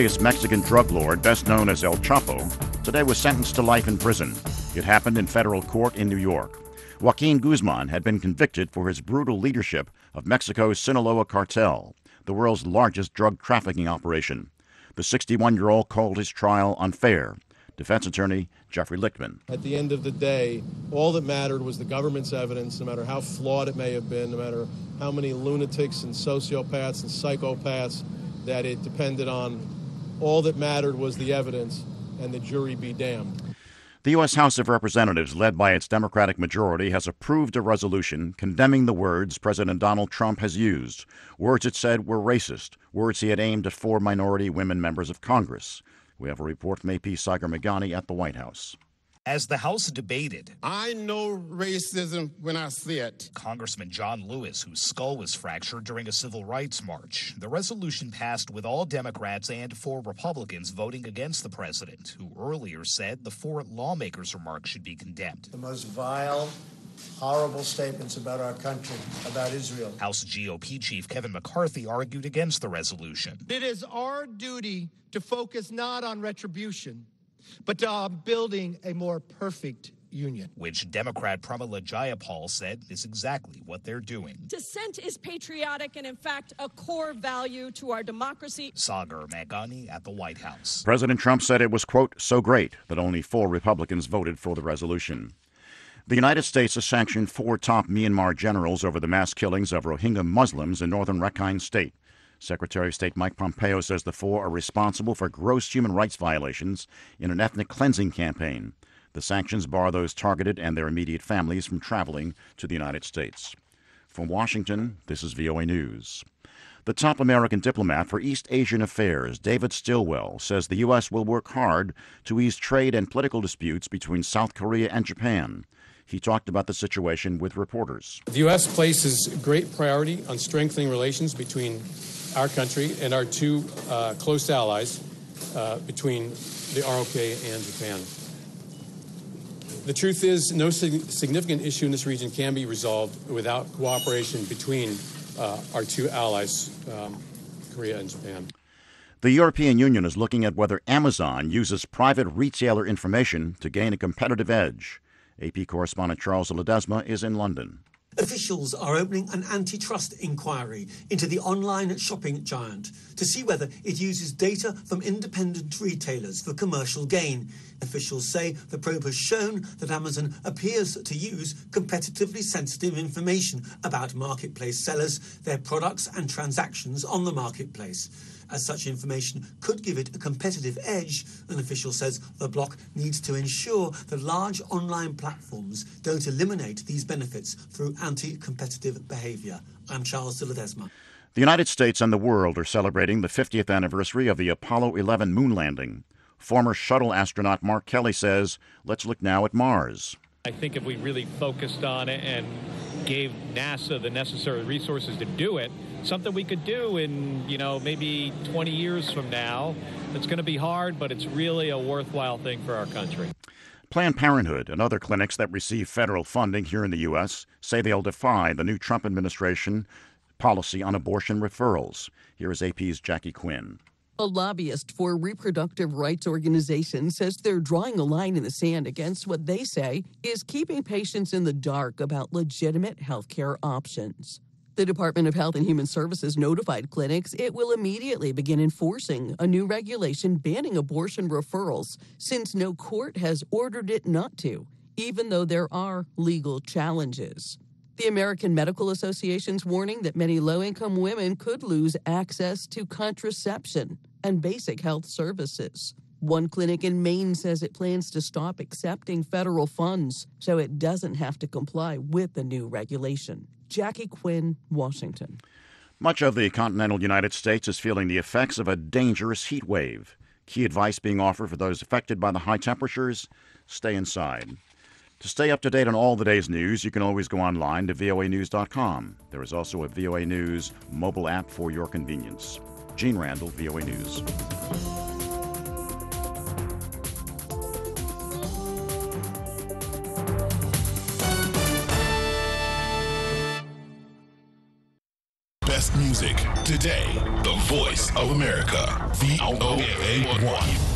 Mexican drug lord, best known as El Chapo, today was sentenced to life in prison. It happened in federal court in New York. Joaquin Guzman had been convicted for his brutal leadership of Mexico's Sinaloa cartel, the world's largest drug trafficking operation. The 61-year-old called his trial unfair. Defense attorney Jeffrey Lichtman. At the end of the day, all that mattered was the government's evidence, no matter how flawed it may have been, no matter how many lunatics and sociopaths and psychopaths that it depended on. All that mattered was the evidence, and the jury be damned. The U.S. House of Representatives, led by its Democratic majority, has approved a resolution condemning the words President Donald Trump has used, words it said were racist, words he had aimed at 4 minority women members of Congress. We have a report from AP Sagar Meghani at the White House. As the House debated, I know racism when I see it. Congressman John Lewis, whose skull was fractured during a civil rights march. The resolution passed with all Democrats and 4 Republicans voting against the president, who earlier said the 4 lawmakers' remarks should be condemned. The most vile, horrible statements about our country, about Israel. House GOP Chief Kevin McCarthy argued against the resolution. It is our duty to focus not on retribution, but on building a more perfect union. Which Democrat Pramila Jayapal said is exactly what they're doing. Dissent is patriotic and, in fact, a core value to our democracy. Sagar Meghani at the White House. President Trump said it was, quote, so great that only 4 Republicans voted for the resolution. The United States has sanctioned 4 top Myanmar generals over the mass killings of Rohingya Muslims in northern Rakhine State. Secretary of State Mike Pompeo says the 4 are responsible for gross human rights violations in an ethnic cleansing campaign. The sanctions bar those targeted and their immediate families from traveling to the United States. From Washington, this is VOA News. The top American diplomat for East Asian affairs, David Stilwell, says the U.S. will work hard to ease trade and political disputes between South Korea and Japan. He talked about the situation with reporters. The U.S. places great priority on strengthening relations between our country and our 2 close allies between the ROK and Japan. The truth is, no significant issue in this region can be resolved without cooperation between our 2 allies, Korea and Japan. The European Union is looking at whether Amazon uses private retailer information to gain a competitive edge. AP correspondent Charles Ledesma is in London. Officials are opening an antitrust inquiry into the online shopping giant to see whether it uses data from independent retailers for commercial gain. Officials say the probe has shown that Amazon appears to use competitively sensitive information about marketplace sellers, their products and transactions on the marketplace. As such information could give it a competitive edge, an official says the bloc needs to ensure that large online platforms don't eliminate these benefits through anti-competitive behavior. I'm Charles de Ledesma. The United States and the world are celebrating the 50th anniversary of the Apollo 11 moon landing. Former shuttle astronaut Mark Kelly says, let's look now at Mars. I think if we really focused on it and gave NASA the necessary resources to do it, something we could do in, maybe 20 years from now. It's going to be hard, but it's really a worthwhile thing for our country. Planned Parenthood and other clinics that receive federal funding here in the U.S. say they'll defy the new Trump administration policy on abortion referrals. Here is AP's Jackie Quinn. A lobbyist for reproductive rights organizations says they're drawing a line in the sand against what they say is keeping patients in the dark about legitimate health care options. The Department of Health and Human Services notified clinics it will immediately begin enforcing a new regulation banning abortion referrals since no court has ordered it not to, even though there are legal challenges. The American Medical Association's warning that many low-income women could lose access to contraception and basic health services. One clinic in Maine says it plans to stop accepting federal funds so it doesn't have to comply with the new regulation. Jackie Quinn, Washington. Much of the continental United States is feeling the effects of a dangerous heat wave. Key advice being offered for those affected by the high temperatures: stay inside. To stay up to date on all the day's news, you can always go online to voanews.com. There is also a VOA News mobile app for your convenience. Gene Randall, VOA News. Best music. Today, the voice of America. VOA1.